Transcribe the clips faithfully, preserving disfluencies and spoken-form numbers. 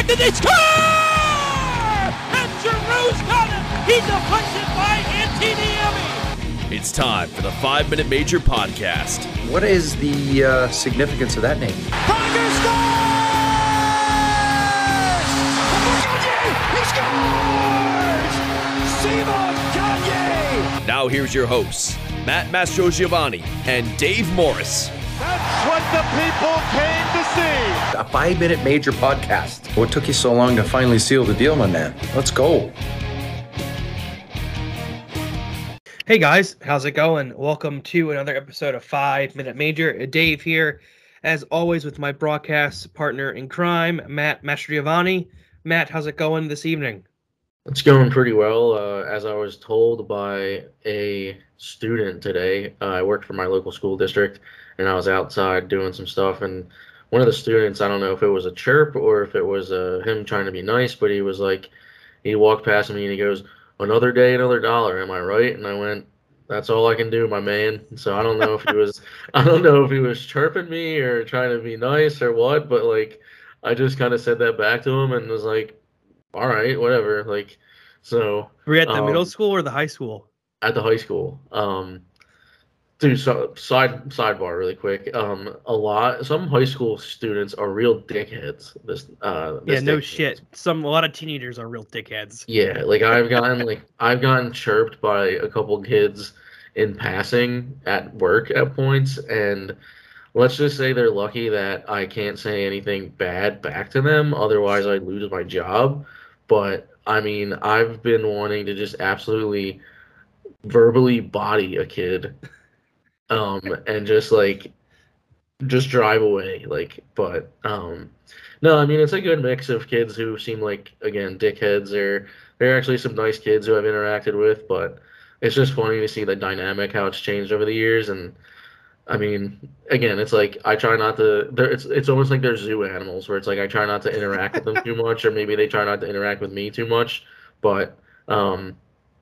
deflected, they score! And Giroux's got it! He deflects it by Antiniemi! It's time for the Five Minute Major podcast. What is the uh, significance of that name? Tiger scores! He scores! Simon Gagne! Now here's your hosts, Matt Mastrogiovanni and Dave Morris. That's what the people came to see. A five-minute major podcast. What took you so long to finally seal the deal, my man? Let's go. Hey guys, how's it going? Welcome to another episode of Five Minute Major. Dave here, as always, with my broadcast partner in crime, Matt Mastrogiovanni. Matt, how's it going this evening? It's going pretty well. Uh, as I was told by a student today, uh, I worked for my local school district, and I was outside doing some stuff, and one of the students, I don't know if it was a chirp or if it was uh, him trying to be nice, but he was like, he walked past me and he goes, "Another day, another dollar, am I right?" And I went, "That's all I can do, my man." So I don't know if he was, I don't know if he was chirping me or trying to be nice or what, but like, I just kind of said that back to him and was like, all right, whatever. Like, so. Were you at the um, middle school or the high school? At the high school. Um, dude, so, side sidebar really quick. Um, a lot, some high school students are real dickheads. This, uh, this yeah, no day. shit. Some a lot of teenagers are real dickheads. Yeah, like I've gotten like I've gotten chirped by a couple kids in passing at work at points, and let's just say they're lucky that I can't say anything bad back to them. Otherwise, I'd lose my job. But I mean, I've been wanting to just absolutely verbally body a kid, um, and just like just drive away. Like, but um, no, I mean it's a good mix of kids who seem like again dickheads. Or they're actually some nice kids who I've interacted with, but it's just funny to see the dynamic how it's changed over the years. And I mean, again, it's like I try not to. It's it's almost like they're zoo animals, where it's like I try not to interact with them too much, or maybe they try not to interact with me too much. But um,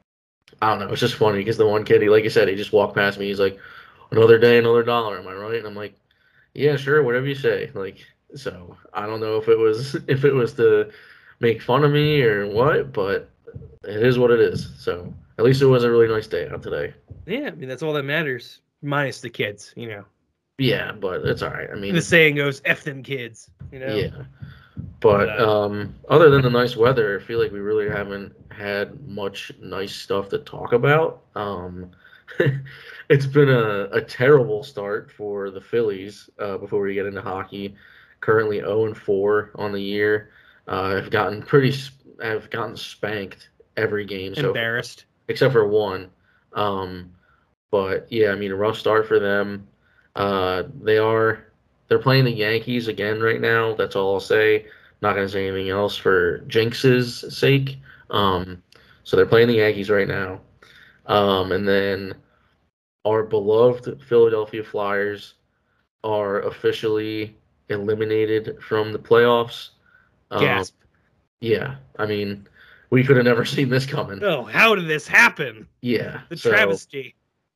I don't know. It's just funny because the one kid, he like you said, he just walked past me. He's like, "Another day, another dollar." Am I right? And I'm like, "Yeah, sure, whatever you say." Like, so I don't know if it was if it was to make fun of me or what, but it is what it is. So at least it was a really nice day out today. Yeah, I mean that's all that matters. Minus the kids, you know. Yeah, but it's all right. I mean, The saying goes, "F them kids," you know. yeah. But But, uh, um, other than the nice weather, I feel like we really haven't had much nice stuff to talk about. Um, it's been a, a terrible start for the Phillies. Uh, before we get into hockey, currently oh and four on the year. Uh, I've gotten pretty, I've gotten spanked every game so far, Embarrassed. except for one. Um, but yeah, I mean, a rough start for them. Uh, they are they're playing the Yankees again right now. That's all I'll say. Not gonna say anything else for Jinx's sake. Um, so they're playing the Yankees right now. Um, and then our beloved Philadelphia Flyers are officially eliminated from the playoffs. Um, Gasp. Yeah, I mean, we could have never seen this coming. Oh, how did this happen? Yeah, The so- travesty.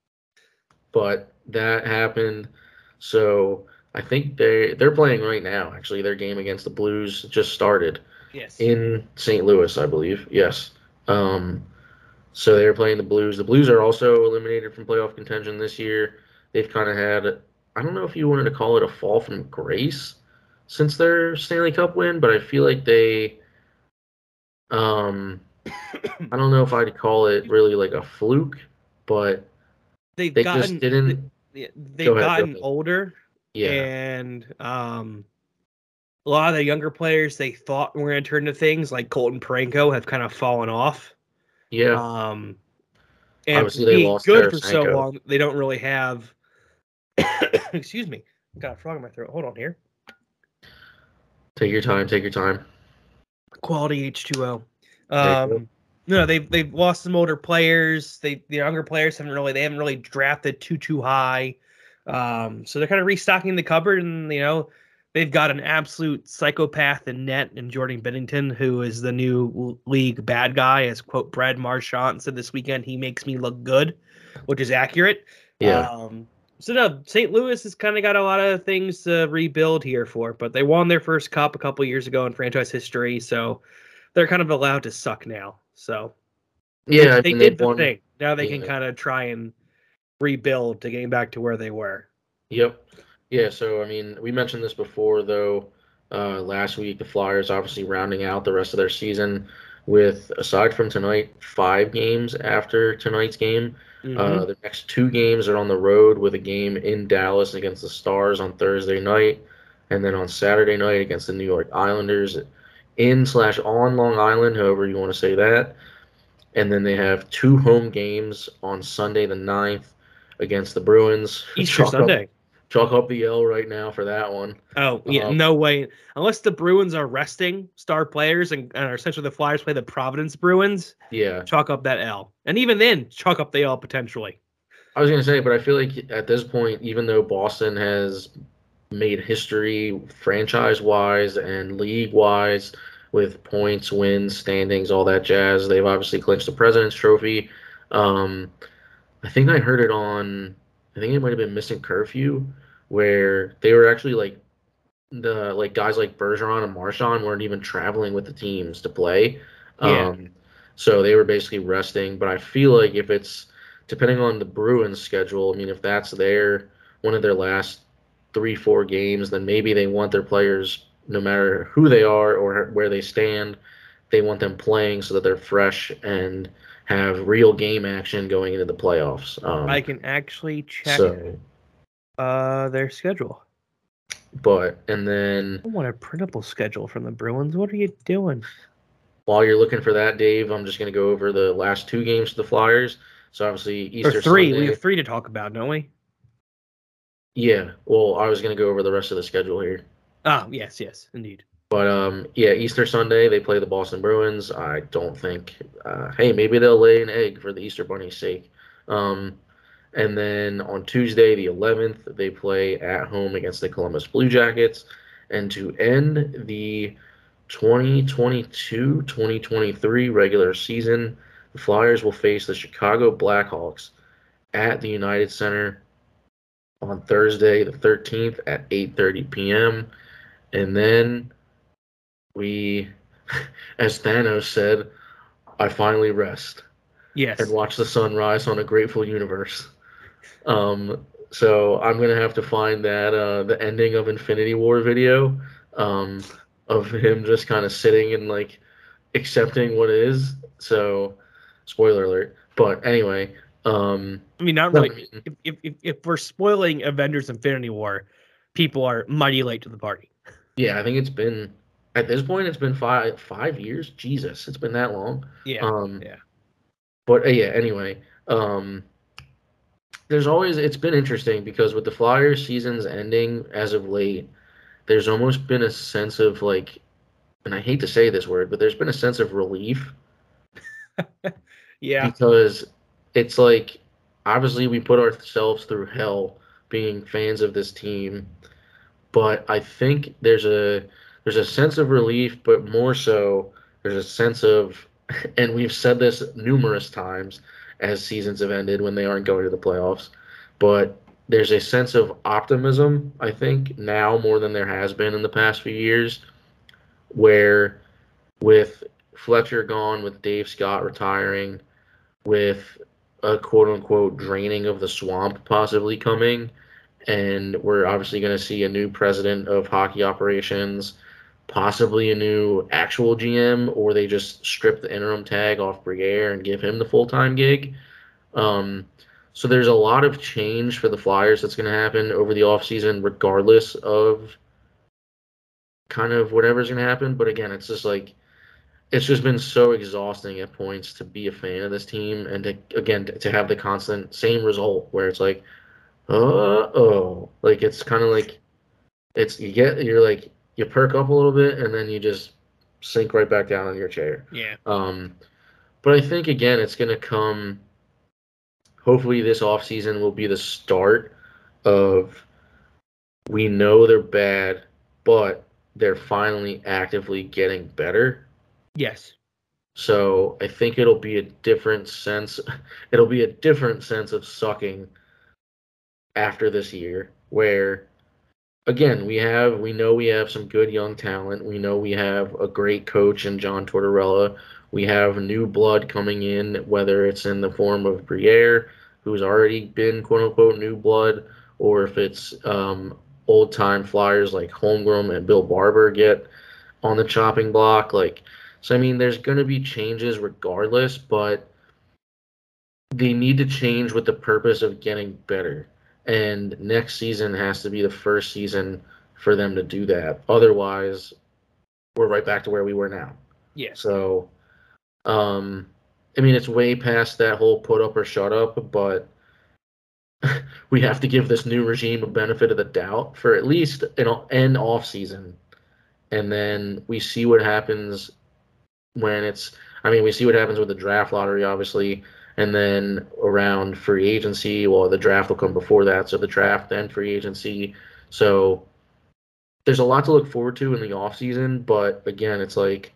But that happened. So I think they they're playing right now. Actually, their game against the Blues just started Yes. in Saint Louis, I believe. Yes. Um, so they're playing the Blues. The Blues are also eliminated from playoff contention this year. They've kind of had, I don't know if you wanted to call it a fall from grace since their Stanley Cup win, but I feel like they, um, I don't know if I'd call it really like a fluke, but They've they gotten, just didn't. they, Go they've ahead, go gotten ahead. older. Yeah. And um, a lot of the younger players they thought were going to turn to things like Colton Parayko have kind of fallen off. Yeah. Um, and Obviously, they being lost good for so Tarasenko. long, they don't really have. Excuse me, got a frog in my throat. Hold on here. Take your time. Take your time. Quality H two O. There you go. Um, no, they've they've lost some older players. They the younger players haven't really they haven't really drafted too too high. Um, so they're kind of restocking the cupboard, and you know they've got an absolute psychopath in net in Jordan Bennington, who is the new league bad guy, as quote Brad Marchand said this weekend. He makes me look good, which is accurate. Yeah. Um, So no, Saint Louis has kind of got a lot of things to rebuild here for, but they won their first cup a couple years ago in franchise history, so they're kind of allowed to suck now. So Yeah, they, I mean, they did the won, thing. Now they yeah. can kind of try and rebuild to getting back to where they were. Yep. Yeah, so, I mean, we mentioned this before, though, uh, last week. The Flyers obviously rounding out the rest of their season with, aside from tonight, five games after tonight's game. Mm-hmm. Uh, the next two games are on the road with a game in Dallas against the Stars on Thursday night, and then on Saturday night against the New York Islanders in slash on Long Island, however you want to say that. And then they have two home games on Sunday the ninth against the Bruins. Easter Chalk Sunday. Up, chalk up the L right now for that one. Oh, yeah, Um, no way. Unless the Bruins are resting star players and, and are essentially the Flyers play the Providence Bruins, Yeah. chalk up that L. And even then, chalk up the L potentially. I was going to say, but I feel like at this point, even though Boston has made history franchise-wise and league-wise with points, wins, standings, all that jazz, they've obviously clinched the President's Trophy. Um, I think I heard it on, I think it might have been Missing Curfew, where they were actually like, the like guys like Bergeron and Marchand weren't even traveling with the teams to play. Yeah. Um, so they were basically resting. But I feel like if it's, depending on the Bruins schedule, I mean, if that's their one of their last three, four games, then maybe they want their players, no matter who they are or where they stand, they want them playing so that they're fresh and have real game action going into the playoffs. Um, I can actually check so, uh, their schedule. but, and then I want a printable schedule from the Bruins. What are you doing? while you're looking for that, Dave, I'm just going to go over the last two games for the Flyers. So obviously Easter Or three. Sunday. We have three to talk about, don't we? Yeah. Well, I was going to go over the rest of the schedule here. Oh, yes, yes, indeed. But um, yeah, Easter Sunday they play the Boston Bruins. I don't think. Uh, hey, maybe they'll lay an egg for the Easter Bunny's sake. Um, and then on Tuesday the eleventh they play at home against the Columbus Blue Jackets. And to end the twenty twenty-two twenty twenty-three regular season, the Flyers will face the Chicago Blackhawks at the United Center on Thursday the thirteenth at eight thirty p.m. And then we, as Thanos said, I finally rest Yes. and watch the sun rise on a grateful universe. Um, so I'm gonna have to find that uh, the ending of Infinity War video um, of him just kind of sitting and like accepting what is. So, spoiler alert. But anyway, um, I mean, not really. If, if, if, if we're spoiling Avengers Infinity War, people are mighty late to the party. Yeah, I think it's been at this point it's been five five years. Jesus, it's been that long. Yeah. Um, yeah. But uh, yeah, anyway, um, there's always it's been interesting because with the Flyers seasons ending as of late, there's almost been a sense of like, and I hate to say this word, but there's been a sense of relief. Yeah. Because it's like obviously we put ourselves through hell being fans of this team, but I think there's a there's a sense of relief, but more so there's a sense of, and we've said this numerous times as seasons have ended when they aren't going to the playoffs, but there's a sense of optimism, I think, now more than there has been in the past few years, where with Fletcher gone, with Dave Scott retiring, with a quote-unquote draining of the swamp possibly coming, and we're obviously going to see a new president of hockey operations, possibly a new actual G M, or they just strip the interim tag off Briere and give him the full-time gig. Um, so there's a lot of change for the Flyers that's going to happen over the offseason regardless of kind of whatever's going to happen. But again, it's just like, it's just been so exhausting at points to be a fan of this team and to, again, to have the constant same result where it's like, uh-oh. Like, it's kind of like, it's, you get, you're like, you perk up a little bit and then you just sink right back down in your chair. Yeah. Um, but I think, again, it's going to come, hopefully this offseason will be the start of, we know they're bad, but they're finally actively getting better. Yes. So I think it'll be a different sense. It'll be a different sense of sucking after this year where, again, we have we know we have some good young talent. We know we have a great coach in John Tortorella. We have new blood coming in, whether it's in the form of Briere, who's already been quote-unquote new blood, or if it's um, old-time Flyers like Holmgren and Bill Barber get on the chopping block. Like, so, I mean, there's going to be changes regardless, but they need to change with the purpose of getting better. And next season has to be the first season for them to do that. Otherwise, we're right back to where we were now. Yeah. So, um, I mean, it's way past that whole put up or shut up, but we have to give this new regime a benefit of the doubt for at least an, an off season. And then we see what happens when it's, I mean, we see what happens with the draft lottery, obviously, and then around free agency. Well, the draft will come before that, so the draft, then free agency. So there's a lot to look forward to in the offseason, but again, it's like,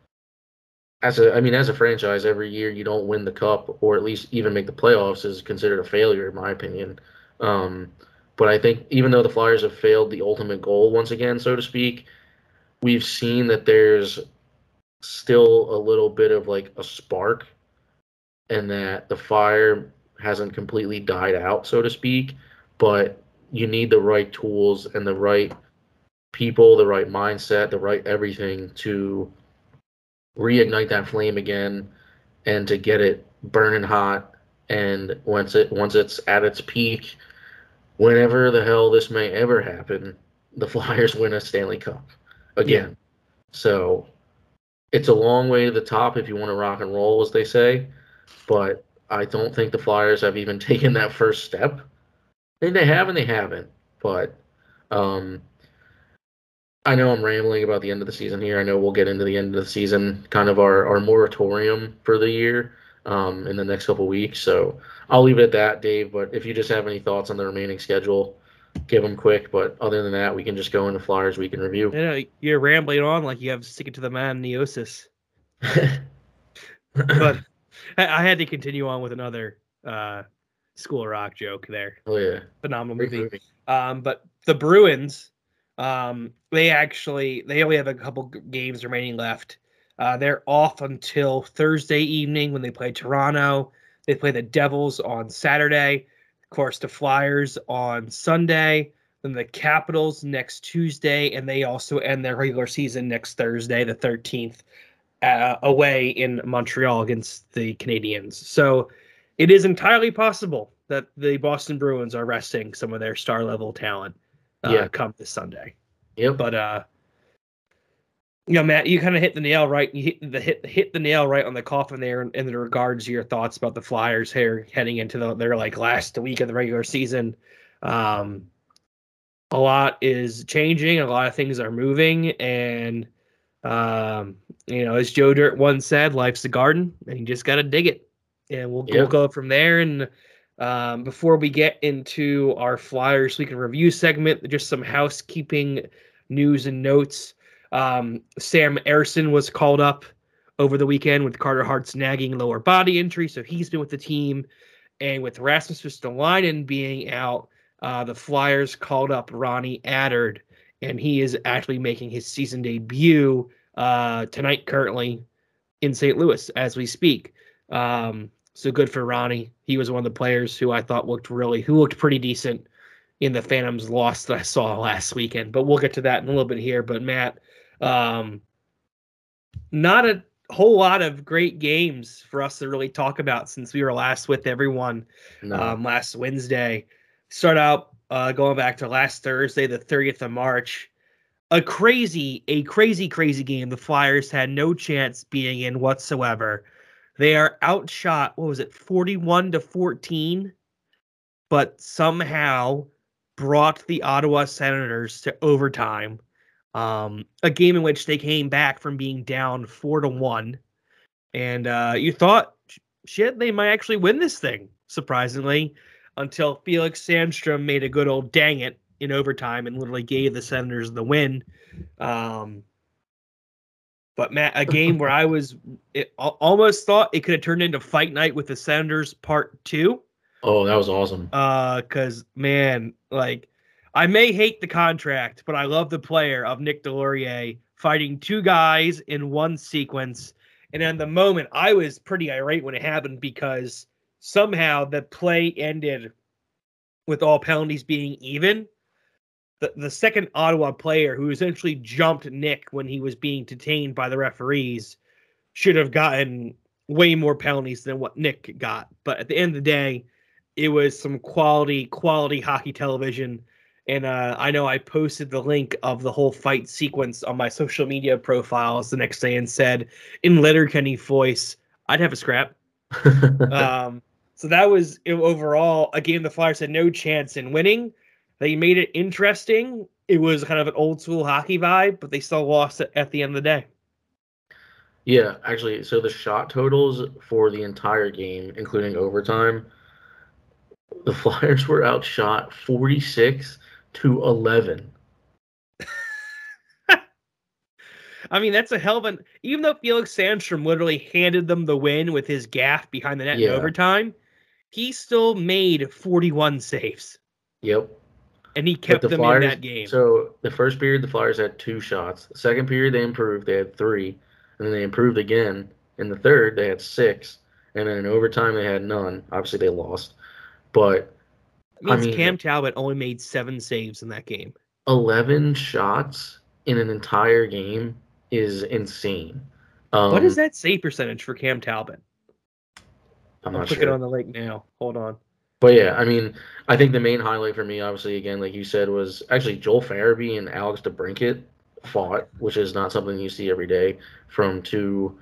as a, I mean, as a franchise, every year you don't win the cup or at least even make the playoffs is considered a failure, in my opinion. Um, but I think even though the Flyers have failed the ultimate goal once again, so to speak, we've seen that there's still a little bit of like a spark and that the fire hasn't completely died out, so to speak, but you need the right tools and the right people, the right mindset, the right everything to reignite that flame again and to get it burning hot. And once it once it's at its peak, whenever the hell this may ever happen, the Flyers win a Stanley Cup again. Yeah. So it's a long way to the top if you want to rock and roll, as they say. But I don't think the Flyers have even taken that first step. I think they have and they haven't. But um, I know I'm rambling about the end of the season here. I know we'll get into the end of the season, kind of our, our moratorium for the year um, in the next couple of weeks. So I'll leave it at that, Dave. But if you just have any thoughts on the remaining schedule, give them quick. But other than that, we can just go into Flyers Week in Review. You know, you're rambling on like you have to stick it to the man, Neosis. But I had to continue on with another uh, School of Rock joke there. Oh, yeah. Phenomenal movie. movie. Um, but the Bruins, um, they actually, they only have a couple games remaining left. Uh, they're off until Thursday evening when they play Toronto. They play the Devils on Saturday. Of course, the Flyers on Sunday. Then the Capitals next Tuesday. And they also end their regular season next Thursday, the thirteenth. Uh, away in Montreal against the Canadiens. So it is entirely possible that the Boston Bruins are resting some of their star level talent uh, yeah. come this Sunday. Yep. But uh, you know, Matt, you kind of hit the nail right. You hit the hit hit the nail right on the coffin there in, in regards to your thoughts about the Flyers here heading into the, their like last week of the regular season. Um, a lot is changing. A lot of things are moving, and um, you know, as Joe Dirt once said, life's a garden, and you just got to dig it. And we'll, yeah. we'll go from there. And um, before we get into our Flyers Week in Review segment, just some housekeeping news and notes. Um, Sam Ersson was called up over the weekend with Carter Hart's nagging lower body injury, so he's been with the team. And with Rasmus Ristolainen being out, uh, the Flyers called up Ronnie Attard, and he is actually making his season debut uh, tonight, currently in Saint Louis as we speak. Um, so good for Ronnie. He was one of the players who I thought looked really, who looked pretty decent in the Phantoms loss that I saw last weekend. But we'll get to that in a little bit here. But Matt, um, not a whole lot of great games for us to really talk about since we were last with everyone no. um, last Wednesday. Start out uh, going back to last Thursday, the thirtieth of March. A crazy, a crazy, crazy game. The Flyers had no chance being in whatsoever. They are outshot, what was it, forty-one to fourteen, but somehow brought the Ottawa Senators to overtime. Um, a game in which they came back from being down four to one. And uh, you thought, shit, they might actually win this thing, surprisingly, until Felix Sandstrom made a good old dang it in overtime and literally gave the Senators the win. Um, but Matt, a game where I was it, almost thought it could have turned into Fight Night with the Senators part two. Oh, that was awesome. Uh, cause man, like I may hate the contract, but I love the player of Nick Delorier fighting two guys in one sequence. And in the moment, I was pretty irate when it happened because somehow the play ended with all penalties being even. The, the second Ottawa player who essentially jumped Nick when he was being detained by the referees should have gotten way more penalties than what Nick got. But at the end of the day, it was some quality, quality hockey television. And uh, I know I posted the link of the whole fight sequence on my social media profiles the next day and said, in Letterkenny voice, I'd have a scrap. um, so that was overall a game the Flyers had no chance in winning. They made it interesting. It was kind of an old school hockey vibe, but they still lost it at the end of the day. Yeah, actually, so the shot totals for the entire game, including overtime, the Flyers were outshot forty-six to eleven. I mean, that's a hell of an... Even though Felix Sandstrom literally handed them the win with his gaff behind the net Yeah. in overtime, he still made forty-one saves. Yep. And he kept the them Flyers, in that game. So the first period, the Flyers had two shots. The second period, they improved. They had three. And then they improved again. In the third, they had six. And then in overtime, they had none. Obviously, they lost. But, It means I mean, Cam Talbot only made seven saves in that game. eleven shots in an entire game is insane. Um, What is that save percentage for Cam Talbot? I'm I'll not click sure. it on the link now. Hold on. But yeah, I mean, I think the main highlight for me, obviously, again, like you said, was actually Joel Farabee and Alex DeBrincat fought, which is not something you see every day from two,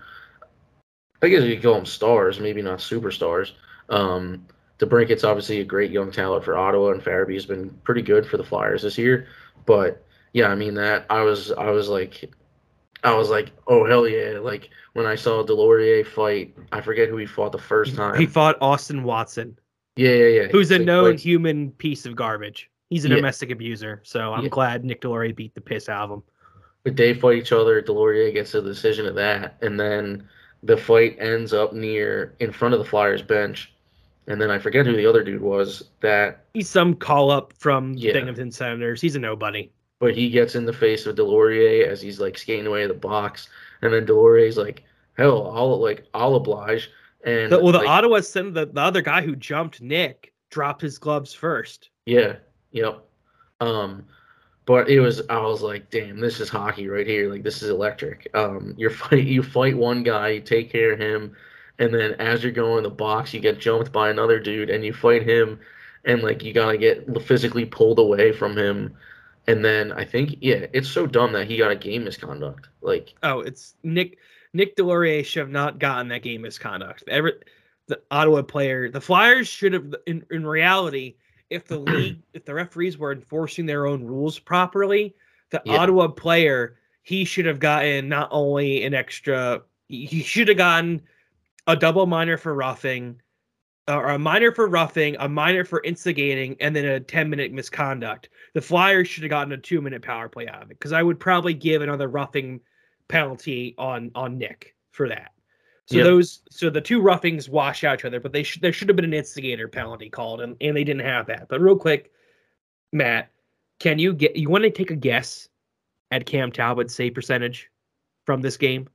I guess you could call them stars, maybe not superstars. Um, DeBrincat's obviously a great young talent for Ottawa, and Farabee's been pretty good for the Flyers this year. But yeah, I mean that I was I was like I was like, oh hell yeah! Like when I saw Delorier fight, I forget who he fought the first time. He fought Austin Watson, yeah, yeah, yeah. who's a Like, known like, human piece of garbage. He's a Yeah. domestic abuser, so I'm Yeah. glad Nick Delorier beat the piss out of him. But they fight each other. Delorier gets a decision of that, and then the fight ends up near in front of the Flyers bench, and then I forget who the other dude was. That, He's some call up from Yeah. Binghamton Senators. He's a nobody. but he gets in the face of Delorier as he's like skating away the box, and then Delorier's like, "Hell, I'll like I'll oblige." And The, well, the like, Ottawa Sen- the, the other guy who jumped Nick dropped his gloves first. yeah, yep. Um, but it was I was like, damn, this is hockey right here. Like this is electric. Um, you fight you fight one guy, you take care of him, and then as you're going in the box, you get jumped by another dude, and you fight him, and like you gotta get physically pulled away from him, and then I think yeah, it's so dumb that he got a game misconduct. Like Oh, it's Nick Nick Delorier should have not gotten that game misconduct. Every the Ottawa player, the Flyers should have in, in reality, if the league, if the referees were enforcing their own rules properly, the Yeah. Ottawa player, he should have gotten not only an extra, he he should have gotten a double minor for roughing, or a minor for roughing, a minor for instigating, and then a ten minute misconduct. The Flyers should have gotten a two minute power play out of it, because I would probably give another roughing penalty on on Nick for that. So Yep. those, so the two roughings wash out each other, but they should there should have been an instigator penalty called, and, and they didn't have that. But real quick, Matt, can you get you want to take a guess at Cam Talbot's save percentage from this game?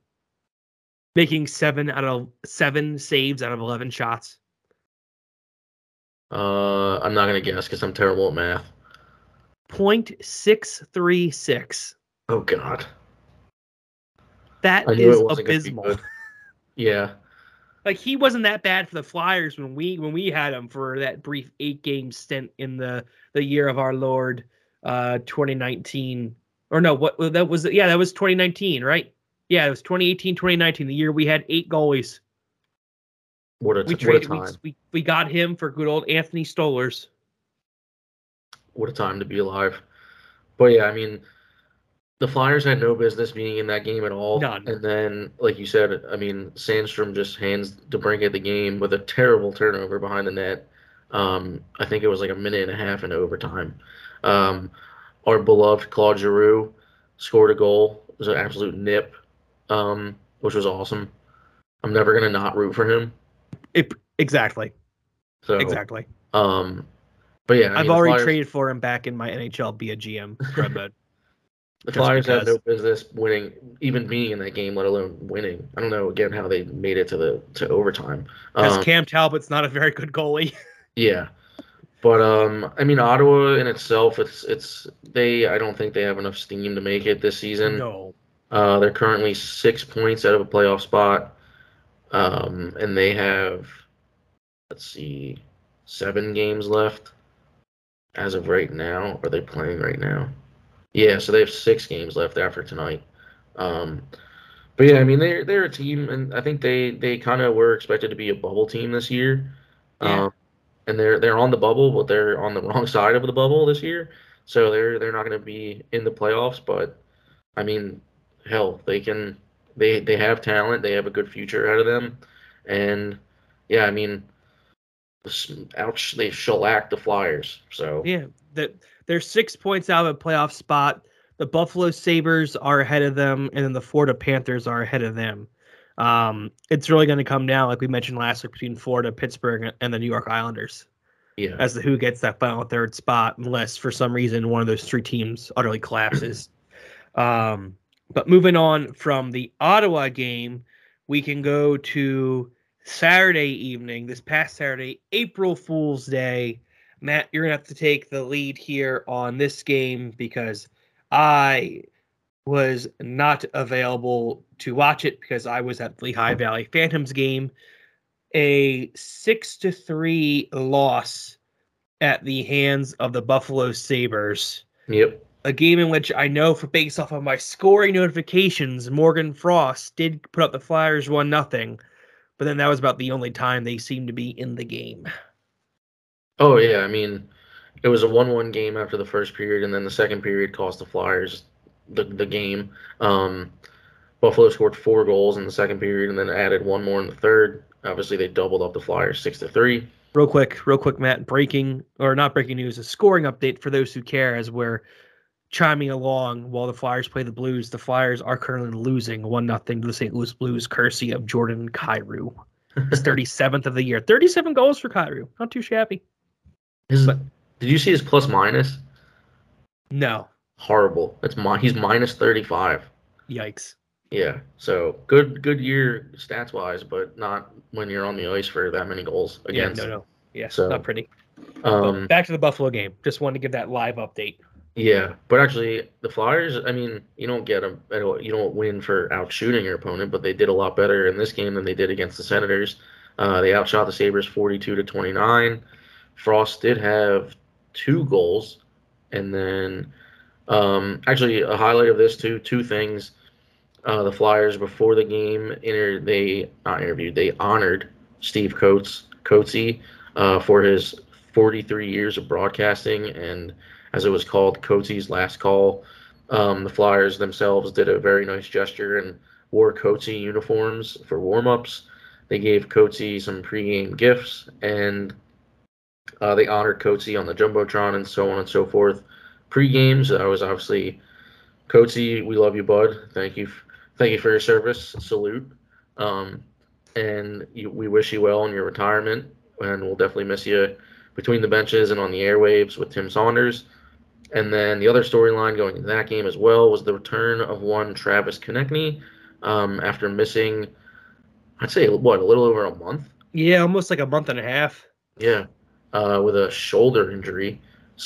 Making seven out of seven saves out of eleven shots. uh, I'm not gonna guess because I'm terrible at math. point six three six. Oh God, That I knew is it wasn't gonna be abysmal. good. Yeah. Like he wasn't that bad for the Flyers when we when we had him for that brief eight game stint in the the year of our Lord, uh, twenty nineteen. Or no, what well, that was? Yeah, that was twenty nineteen, right? Yeah, it was twenty eighteen, twenty nineteen, the year we had eight goalies. What a, We t- what a traded, we, time. we we got him for good old Anthony Stolers. What a time to be alive. But yeah, I mean, the Flyers had no business being in that game at all. None. And then, like you said, I mean, Sandstrom just hands DeBrincat the game with a terrible turnover behind the net. Um, I think it was like a minute and a half in overtime. Um, our beloved Claude Giroux scored a goal. It was an absolute nip, um, which was awesome. I'm never going to not root for him. It, exactly. So exactly. Um, but yeah, I I've mean, already Flyers, traded for him back in my N H L be a G M scrub mode. the just Flyers have because. no business winning, even being in that game, let alone winning. I don't know again how they made it to the to overtime. Because Um, Cam Talbot's not a very good goalie. yeah, but um, I mean, Ottawa in itself, it's it's they. I don't think they have enough steam to make it this season. No. Uh, they're currently six points out of a playoff spot, um, and they have, let's see, seven games left as of right now. Are they playing right now? Yeah, so they have six games left after tonight. Um, but yeah, I mean they're they're a team, and I think they they kind of were expected to be a bubble team this year. Yeah. Um, and they're they're on the bubble, but they're on the wrong side of the bubble this year. So they're they're not going to be in the playoffs. But I mean, hell, they can they they have talent. They have a good future out of them, and yeah, I mean, ouch, they shellacked the Flyers. So Yeah. The, they're six points out of a playoff spot. The Buffalo Sabres are ahead of them, and then the Florida Panthers are ahead of them. Um, it's really going to come down, like we mentioned last week, between Florida, Pittsburgh, and the New York Islanders yeah, as to who gets that final third spot, unless for some reason one of those three teams utterly collapses. um, but moving on from the Ottawa game, we can go to Saturday evening, this past Saturday, April Fool's Day. Matt, you're going to have to take the lead here on this game because I was not available to watch it because I was at the Lehigh Valley Phantoms game. A six to three loss at the hands of the Buffalo Sabres. yep. A game in which I know, for based off of my scoring notifications, Morgan Frost did put up the Flyers one nothing, but then that was about the only time they seemed to be in the game. Oh yeah, I mean, it was a one-one game after the first period, and then the second period cost the Flyers the the game. Um, Buffalo scored four goals in the second period, and then added one more in the third. Obviously, they doubled up the Flyers six to three. Real quick, real quick, Matt. Breaking or not breaking news? A scoring update for those who care, as we're chiming along while the Flyers play the Blues. The Flyers are currently losing one nothing to the Saint Louis Blues, courtesy of Jordan Kyrou. His thirty-seventh of the year. thirty-seven goals for Kyrou. Not too shabby. His, But- did you see his plus minus? No. Horrible. It's mi- he's minus thirty-five. Yikes. Yeah, so good good year stats wise, but not when you're on the ice for that many goals against. Yeah, no, no. Yeah, So, not pretty. Um, But back to the Buffalo game. Just wanted to give that live update. yeah, but actually the Flyers, I mean, you don't get a you don't win for outshooting your opponent, but they did a lot better in this game than they did against the Senators. Uh, they outshot the Sabres forty-two to twenty-nine. Frost did have two goals, and then um, actually a highlight of this too, two things. Uh, the Flyers before the game, inter- they not interviewed, they honored Steve Coates, Coatesy, uh, for his forty-three years of broadcasting, and as it was called, Coatesy's last call. Um, the Flyers themselves did a very nice gesture and wore Coatesy uniforms for warm-ups. They gave Coatesy some pregame gifts, and uh, they honored Coatesy on the Jumbotron and so on and so forth. Pre-games, I was obviously, Coatesy, we love you, bud. Thank you. Thank you for your service. Salute. Um, and you, we wish you well in your retirement, and we'll definitely miss you between the benches and on the airwaves with Tim Saunders. And then the other storyline going into that game as well was the return of one Travis Konechny um, after missing, I'd say, what, a little over a month? Yeah, almost like a month and a half. Yeah, uh, with a shoulder injury.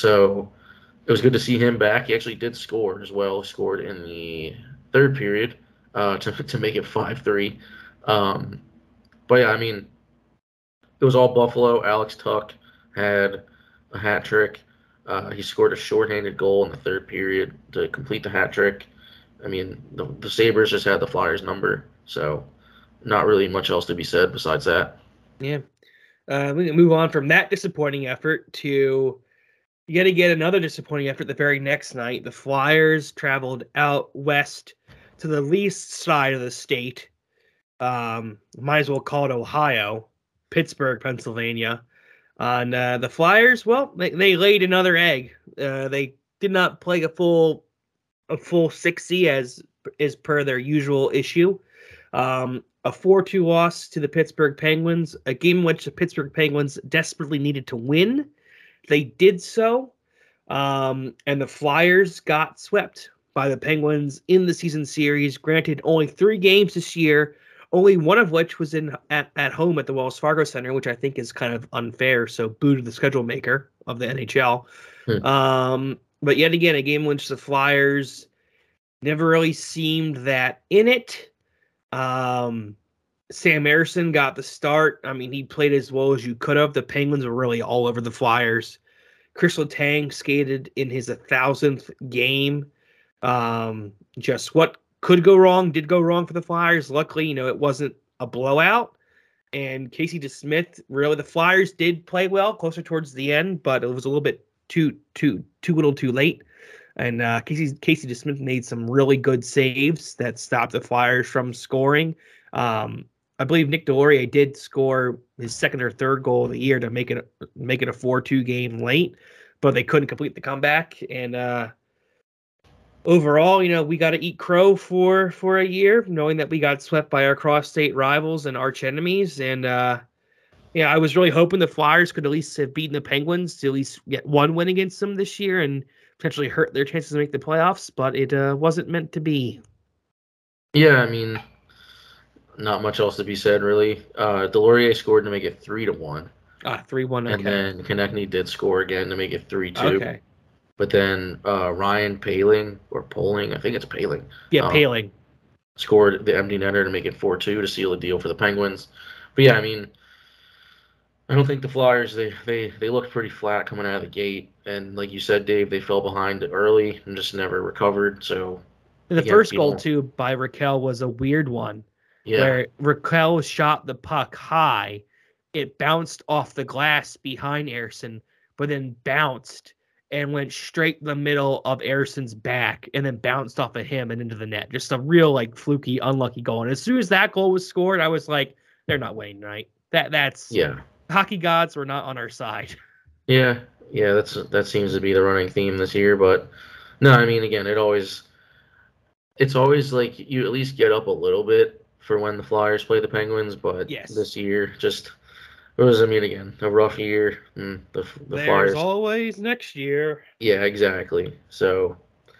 So it was good to see him back. He actually did score as well. He scored in the third period uh, to to make it five three. Um, but yeah, I mean, it was all Buffalo. Alex Tuck had a hat trick. Uh, he scored a shorthanded goal in the third period to complete the hat trick. I mean, the, the Sabres just had the Flyers number, so not really much else to be said besides that. Yeah. Uh, we can move on from that disappointing effort to yet again another disappointing effort the very next night. The Flyers traveled out west to the least side of the state. Um, might as well call it Ohio, Pittsburgh, Pennsylvania. And uh, the Flyers, well, they, they laid another egg. Uh, they did not play a full a full sixty as is per their usual issue. Um, a four two loss to the Pittsburgh Penguins, a game in which the Pittsburgh Penguins desperately needed to win. They did so, um, and the Flyers got swept by the Penguins in the season series. Granted, only three games this year, only one of which was in at, at home at the Wells Fargo Center, which I think is kind of unfair. So boo to the schedule maker of the N H L. Hmm. Um, but yet again, a game in which the Flyers never really seemed that in it. Um, Sam Ersson got the start. I mean, he played as well as you could have. The Penguins were really all over the Flyers. Chris Letang skated in his one thousandth game. Um, just what could go wrong did go wrong for the Flyers. Luckily, you know, it wasn't a blowout. And Casey DeSmith, really, the Flyers did play well closer towards the end, but it was a little bit too, too, too little too late. And uh, Casey Casey DeSmith made some really good saves that stopped the Flyers from scoring. Um, I believe Nick Delorier did score his second or third goal of the year to make it make it a four two game late, but they couldn't complete the comeback. And uh, overall, you know, we got to eat crow for for a year, knowing that we got swept by our cross-state rivals and arch enemies. And uh, yeah, I was really hoping the Flyers could at least have beaten the Penguins to at least get one win against them this year and potentially hurt their chances to make the playoffs, but it uh, wasn't meant to be. Yeah, I mean, not much else to be said, really. Uh, Delorier scored to make it three to one. Ah, three one. Okay. And then Konechny did score again to make it three two. Okay. But then uh, Ryan Poehling, or Poehling, I think it's Poehling. Yeah, um, Poehling. Scored the empty netter to make it four two to seal the deal for the Penguins. But yeah, I mean, I don't think the Flyers, they, they, they looked pretty flat coming out of the gate. And like you said, Dave, they fell behind early and just never recovered. So the again, first you goal, know, too, by Raquel was a weird one. Yeah. Where Raquel shot the puck high. It bounced off the glass behind Ersson, but then bounced and went straight in the middle of Ersson's back and then bounced off of him and into the net. Just a real, like, fluky, unlucky goal. And as soon as that goal was scored, I was like, they're not winning tonight. That, that's... Yeah. Hockey gods were not on our side. Yeah, yeah, that's that seems to be the running theme this year. But no, I mean, again, it always it's always like you at least get up a little bit for when the Flyers play the Penguins. But yes. This year, just it was, I mean, again, a rough year. And the the There's Flyers always next year. Yeah, exactly. So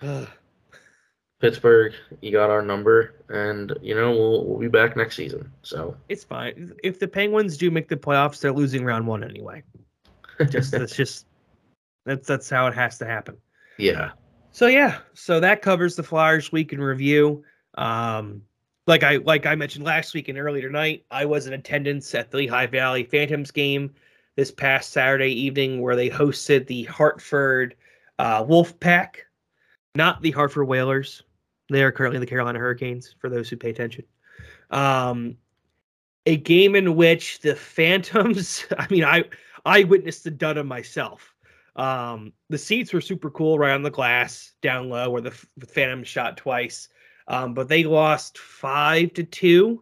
Pittsburgh, you got our number, and you know we'll we'll be back next season. So it's fine. If the Penguins do make the playoffs, they're losing round one anyway. Just that's just that's that's how it has to happen. Yeah. So yeah, so that covers the Flyers week in review. Um, like I like I mentioned last week and earlier tonight, I was in attendance at the Lehigh Valley Phantoms game this past Saturday evening, where they hosted the Hartford uh, Wolfpack, not the Hartford Whalers. They are currently the Carolina Hurricanes, for those who pay attention. Um, a game in which the Phantoms, I mean, I I witnessed the dud of myself. Um, the seats were super cool, right on the glass, down low, where the, the Phantoms shot twice. Um, but they lost five to two.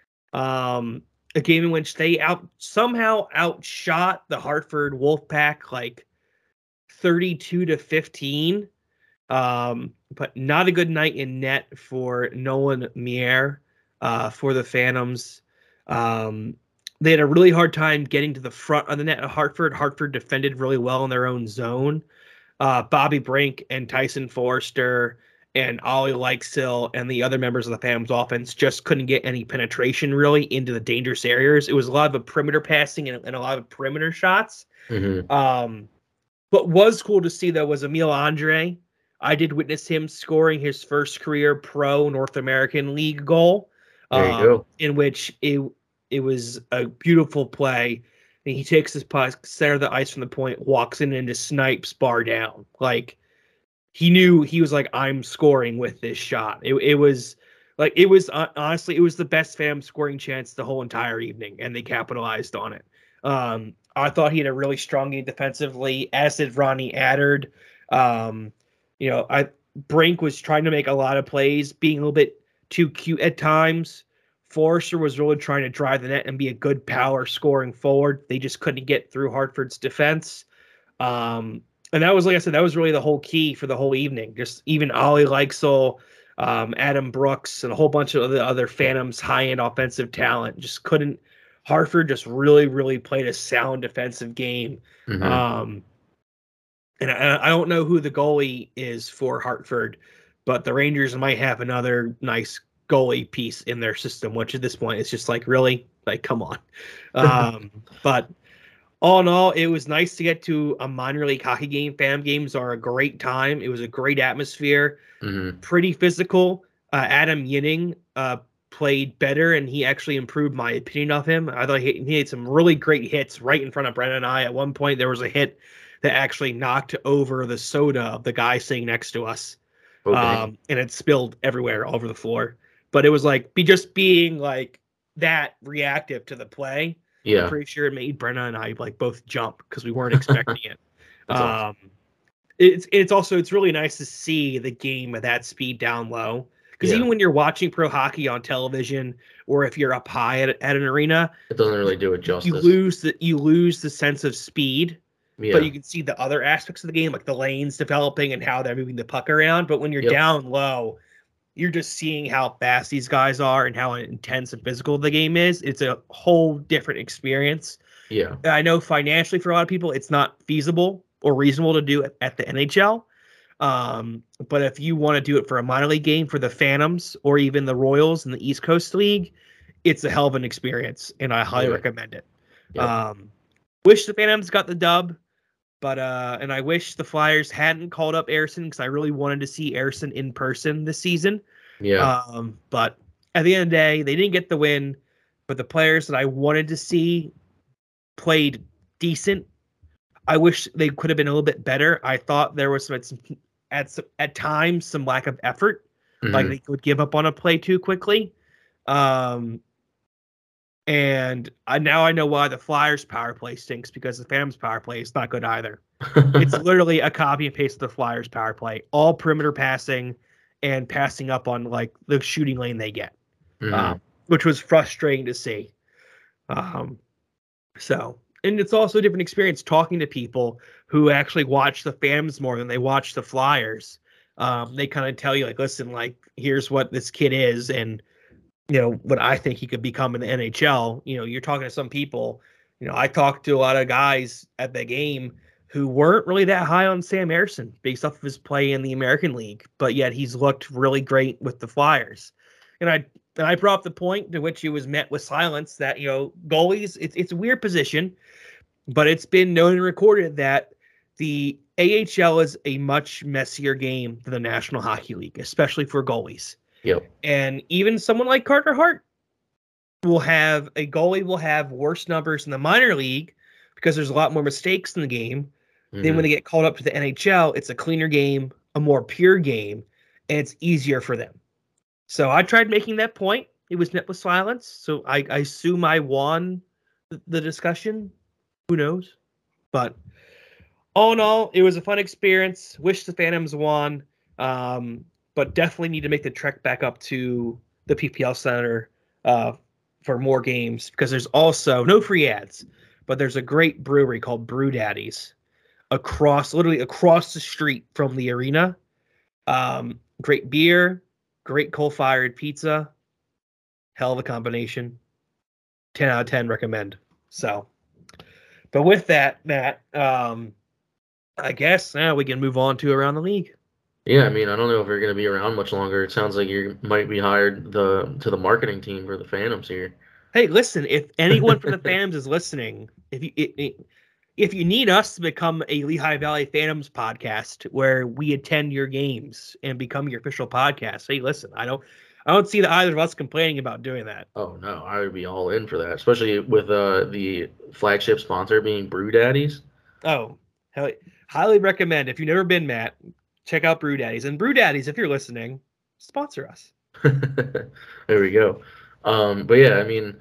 Um, a game in which they out somehow outshot the Hartford Wolfpack like thirty-two to fifteen. Um, but not a good night in net for Nolan Mier uh, for the Phantoms. Um, they had a really hard time getting to the front of the net of Hartford. Hartford defended really well in their own zone. Uh, Bobby Brink and Tyson Forrester and Ollie Likesill and the other members of the Phantoms offense just couldn't get any penetration really into the dangerous areas. It was a lot of a perimeter passing and, and a lot of perimeter shots. Mm-hmm. Um, what was cool to see, though, was Emil Andre. I did witness him scoring his first career pro North American League goal. There you um, go. In which it it was a beautiful play. And he takes his puck, center of the ice from the point, walks in and just snipes bar down. Like, he knew, he was like, I'm scoring with this shot. It, it was like, it was uh, honestly, it was the best Phantom scoring chance the whole entire evening, and they capitalized on it. Um, I thought he had a really strong game defensively, as did Ronnie Attard. Um, you know, I Brink was trying to make a lot of plays, being a little bit too cute at times. Forrester was really trying to drive the net and be a good power scoring forward. They just couldn't get through Hartford's defense. Um, and that was, like I said, that was really the whole key for the whole evening. Just even Ollie Likesell, um, Adam Brooks, and a whole bunch of the other Phantoms high-end offensive talent. Just couldn't. Hartford just really, really played a sound defensive game. Mm-hmm. Um, and I, I don't know who the goalie is for Hartford, but the Rangers might have another nice goalie piece in their system, which at this point is just like, really? Like, come on. Um, but all in all, it was nice to get to a minor league hockey game. Phantom games are a great time. It was a great atmosphere, Mm-hmm. pretty physical. Uh, Adam Yinning uh, played better, and he actually improved my opinion of him. I thought he, he had some really great hits right in front of Brennan and I. At one point, there was a hit that actually knocked over the soda of the guy sitting next to us. Okay. Um, and it spilled everywhere all over the floor. But it was like be just being like that reactive to the play. Yeah. I'm pretty sure it made Brenna and I like both jump because we weren't expecting it. That's um, awesome. It's it's also it's really nice to see the game at that speed down low. Because Yeah. even when you're watching pro hockey on television, or if you're up high at, at an arena, It doesn't really do it justice. you lose the you lose the sense of speed. Yeah. But you can see the other aspects of the game, like the lanes developing and how they're moving the puck around. But when you're Yep. down low, you're just seeing how fast these guys are and how intense and physical the game is. It's a whole different experience. yeah. I know financially for a lot of people, it's not feasible or reasonable to do it at the N H L. Um, but if you want to do it for a minor league game for the Phantoms or even the Royals in the East Coast League, it's a hell of an experience, and I highly Yeah. recommend it. Yeah. Um, wish the Phantoms got the dub. But uh, and I wish the Flyers hadn't called up Ersson because I really wanted to see Ersson in person this season. Yeah. Um, but at the end of the day, they didn't get the win. But the players that I wanted to see played decent. I wish they could have been a little bit better. I thought there was some at, some, at, some, at times some lack of effort, Mhm. like they would give up on a play too quickly. Um, and I, now I know why the Flyers power play stinks, because the Phantoms power play is not good either. It's literally a copy and paste of the Flyers power play, all perimeter passing and passing up on like the shooting lane they get, Mhm. um, which was frustrating to see. Um, so, and it's also a different experience talking to people who actually watch the Phantoms more than they watch the Flyers. Um, they kind of tell you like, listen, like, here's what this kid is, and you know what I think he could become in the N H L. You know, you're talking to some people. You know, I talked to a lot of guys at the game who weren't really that high on Sam Ersson based off of his play in the American League, but yet he's looked really great with the Flyers. And I and I brought up the point to which he was met with silence that, you know, goalies, it's it's a weird position, but it's been known and recorded that the A H L is a much messier game than the National Hockey League, especially for goalies. Yep. And even someone like Carter Hart will have a goalie will have worse numbers in the minor league because there's a lot more mistakes in the game. Then Mhm. when they get called up to the N H L, it's a cleaner game, a more pure game, and it's easier for them. So I tried making that point. It was met with silence. So I, I assume I won the, the discussion. Who knows? But all in all, it was a fun experience. Wish the Phantoms won. Um, but definitely need to make the trek back up to the P P L Center uh, for more games, because there's also no free ads, but there's a great brewery called Brew Daddies across, literally across the street from the arena. Um, great beer, great coal-fired pizza, hell of a combination. ten out of ten recommend. So, but with that, Matt, um, I guess now we can move on to around the league. Yeah, I mean, I don't know if you're going to be around much longer. It sounds like you might be hired the to the marketing team for the Phantoms here. Hey, listen, if anyone from the Phantoms is listening, if you it, it, if you need us to become a Lehigh Valley Phantoms podcast where we attend your games and become your official podcast, hey, listen, I don't I don't see the either of us complaining about doing that. Oh no, I would be all in for that, especially with uh, the flagship sponsor being Brew Daddies. Oh, hell, highly recommend. If you've never been, Matt, check out Brew Daddies. And Brew Daddies, if you're listening, sponsor us. There we go. Um, but yeah, I mean,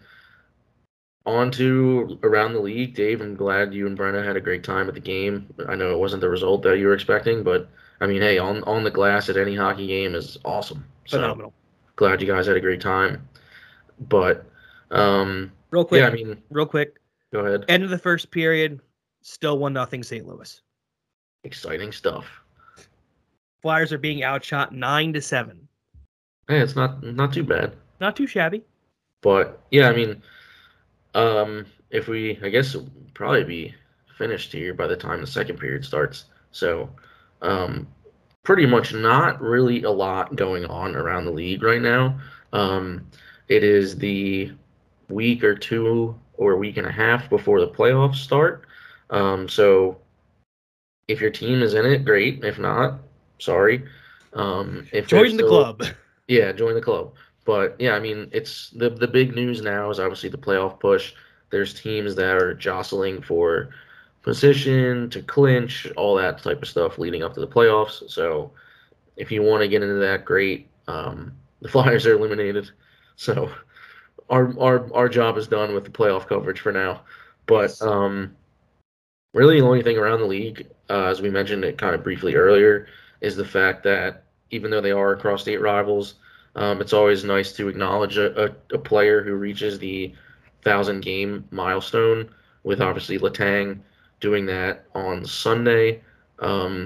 on to around the league. Dave, I'm glad you and Brenna had a great time at the game. I know it wasn't the result that you were expecting, but I mean, hey, on, on the glass at any hockey game is awesome. So Phenomenal. glad you guys had a great time. But um, Real quick, yeah, I mean, real quick. go ahead. End of the first period, still one nothing Saint Louis. Exciting stuff. Flyers are being outshot nine to seven. Hey, it's not not too bad. Not too shabby. But yeah, I mean, um, if we, I guess, it'll probably be finished here by the time the second period starts. So, um, pretty much not really a lot going on around the league right now. Um, it is the week or two or week and a half before the playoffs start. Um, so if your team is in it, great. If not, sorry. Um, if they're Join the still- club. Yeah, join the club. But yeah, I mean, it's the the big news now is obviously the playoff push. There's teams that are jostling for position to clinch, all that type of stuff leading up to the playoffs. So if you want to get into that, great. Um, the Flyers are eliminated, so our our our job is done with the playoff coverage for now. But um, really, the only thing around the league, uh, as we mentioned it kind of briefly earlier, is the fact that even though they are cross-state rivals, um, it's always nice to acknowledge a, a, a player who reaches the thousand game milestone. With obviously Letang doing that on Sunday um,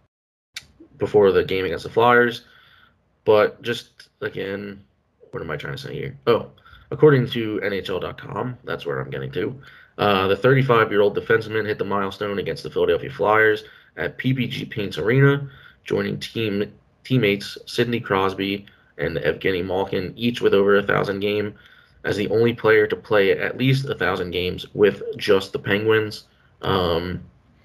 before the game against the Flyers. But just again, what am I trying to say here? Oh, according to N H L dot com, that's where I'm getting to. Uh, the thirty-five-year-old defenseman hit the milestone against the Philadelphia Flyers at P P G Paints Arena, joining team teammates Sidney Crosby and Evgeny Malkin, each with over a thousand game, as the only player to play at least a thousand games with just the Penguins. Um,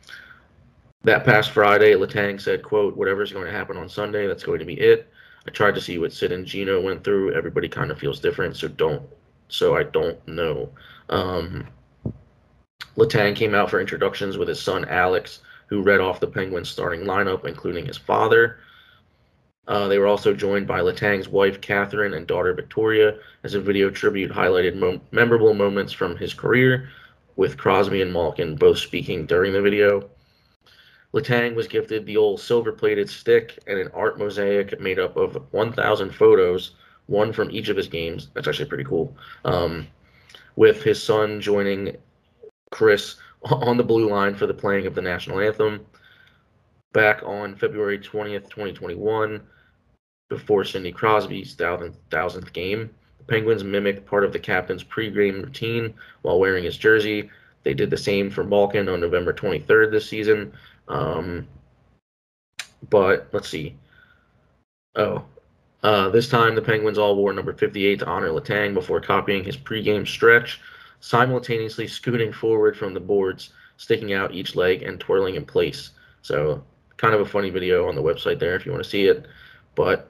that past Friday, Letang said, "quote Whatever's going to happen on Sunday, that's going to be it. I tried to see what Sid and Gino went through. Everybody kind of feels different, so don't. So I don't know." Um, Letang came out for introductions with his son Alex, who read off the Penguins' starting lineup, including his father. Uh, they were also joined by Letang's wife Catherine and daughter Victoria, as a video tribute highlighted mo- memorable moments from his career, with Crosby and Malkin both speaking during the video. Letang was gifted the old silver-plated stick and an art mosaic made up of one thousand photos, one from each of his games. That's actually pretty cool. Um, with his son joining Chris on the blue line for the playing of the national anthem. Back on February twentieth, twenty twenty-one, before Sidney Crosby's thousandth, thousandth game, the Penguins mimicked part of the captain's pre-game routine while wearing his jersey. They did the same for Malkin on November twenty-third this season. Um, but let's see. Oh, uh, this time the Penguins all wore number fifty-eight to honor Letang before copying his pre-game stretch, simultaneously scooting forward from the boards, sticking out each leg and twirling in place. So kind of a funny video on the website there if you want to see it. But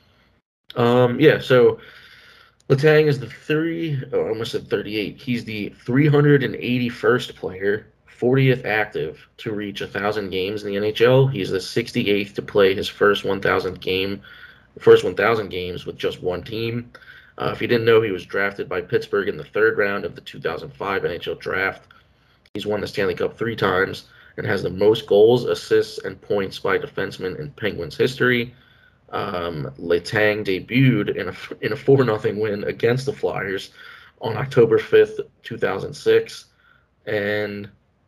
um, yeah, so Letang is the three, oh, I almost said thirty-eight. He's the three hundred eighty-first player, fortieth active to reach one thousand games in the N H L. He's the sixty-eighth to play his first one thousandth game, first one thousand games with just one team. Uh, if you didn't know, he was drafted by Pittsburgh in the third round of the two thousand five N H L draft. He's won the Stanley Cup three times and has the most goals, assists, and points by defenseman in Penguins history. Um, Letang debuted in a in a four nothing win against the Flyers on October fifth, two thousand six, and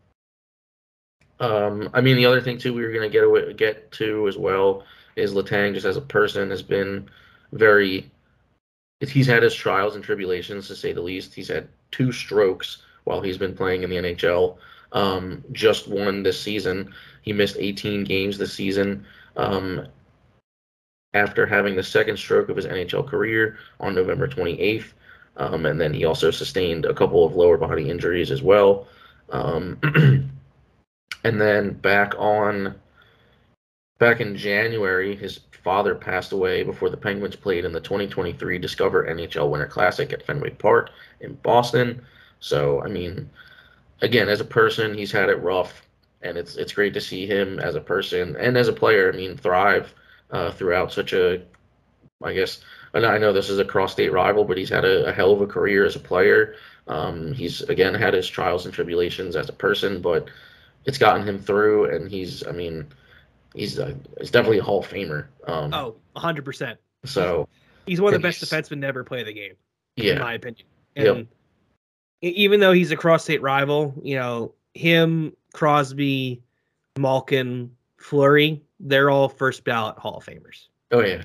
um, I mean the other thing too we were gonna get away, get to as well is Letang just as a person has been very. He's had his trials and tribulations to say the least. He's had two strokes while he's been playing in the N H L. Um, just one this season. He missed eighteen games this season. Um, after having the second stroke of his N H L career on November twenty-eighth. Um, and then he also sustained a couple of lower body injuries as well. Um, and then back on, back in January, his father passed away before the Penguins played in the twenty twenty-three Discover N H L Winter Classic at Fenway Park in Boston. So, I mean, again, as a person, he's had it rough, and it's it's great to see him as a person and as a player, I mean, thrive Uh, throughout such a, I guess, and I know this is a cross-state rival, but he's had a, a hell of a career as a player. Um, he's, again, had his trials and tribulations as a person, but it's gotten him through, and he's, I mean, he's, uh, he's definitely a Hall of Famer. Um, Oh, one hundred percent. So. He's one of the best he's- defensemen to ever play the game, Yeah. in my opinion. And Yep. e- even though he's a cross-state rival, you know, him, Crosby, Malkin, Fleury, they're all first ballot Hall of Famers. Oh, yeah.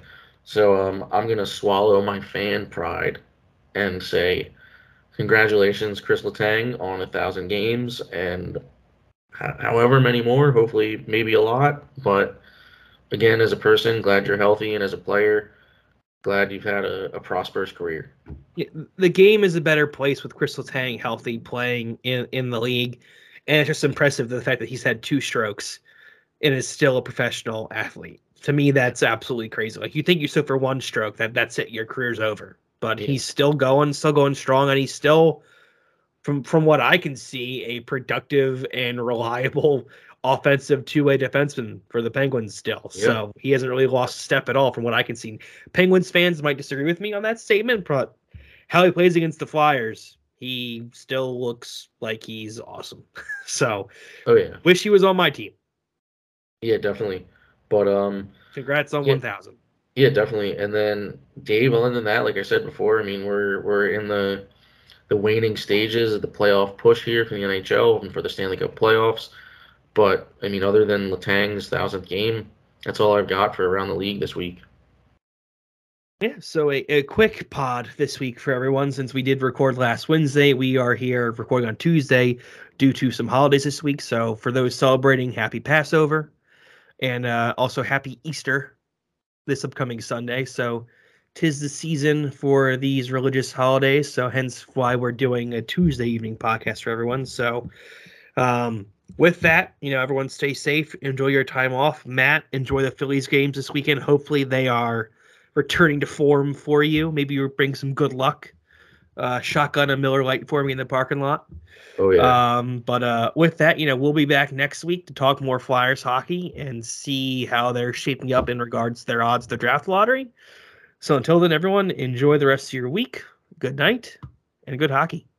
So um, I'm gonna swallow my fan pride and say, congratulations, Chris Letang, on a thousand games and ho- however many more. Hopefully, maybe a lot. But again, as a person, glad you're healthy, and as a player, glad you've had a, a prosperous career. Yeah, the game is a better place with Chris Letang healthy playing in, in the league. And it's just impressive the fact that he's had two strokes and is still a professional athlete. To me, that's absolutely crazy. Like, you think you suffer one stroke, that that's it, your career's over. But Yeah. he's still going, still going strong, and he's still, from from what I can see, a productive and reliable offensive two-way defenseman for the Penguins still. Yeah. So he hasn't really lost a step at all from what I can see. Penguins fans might disagree with me on that statement, but how he plays against the Flyers, he still looks like he's awesome. So Oh yeah, wish he was on my team. yeah, definitely. But um, Congrats on Yeah. one thousand. yeah, definitely. And then Dave, other than that, like I said before, I mean, we're we're in the the waning stages of the playoff push here for the N H L and for the Stanley Cup playoffs. But I mean, other than Letang's thousandth game, that's all I've got for around the league this week. Yeah, so a, a quick pod this week for everyone. Since we did record last Wednesday, we are here recording on Tuesday due to some holidays this week. So for those celebrating, happy Passover and uh, also happy Easter this upcoming Sunday. So 'tis the season for these religious holidays. So hence why we're doing a Tuesday evening podcast for everyone. So um, with that, you know, everyone stay safe, enjoy your time off. Matt, enjoy the Phillies games this weekend. Hopefully they are returning to form for you. Maybe you bring some good luck. Uh, shotgun a Miller Lite for me in the parking lot. Oh yeah, Um, but uh, with that, you know, we'll be back next week to talk more Flyers hockey and see how they're shaping up in regards to their odds, the draft lottery. So until then, everyone, enjoy the rest of your week. Good night and good hockey.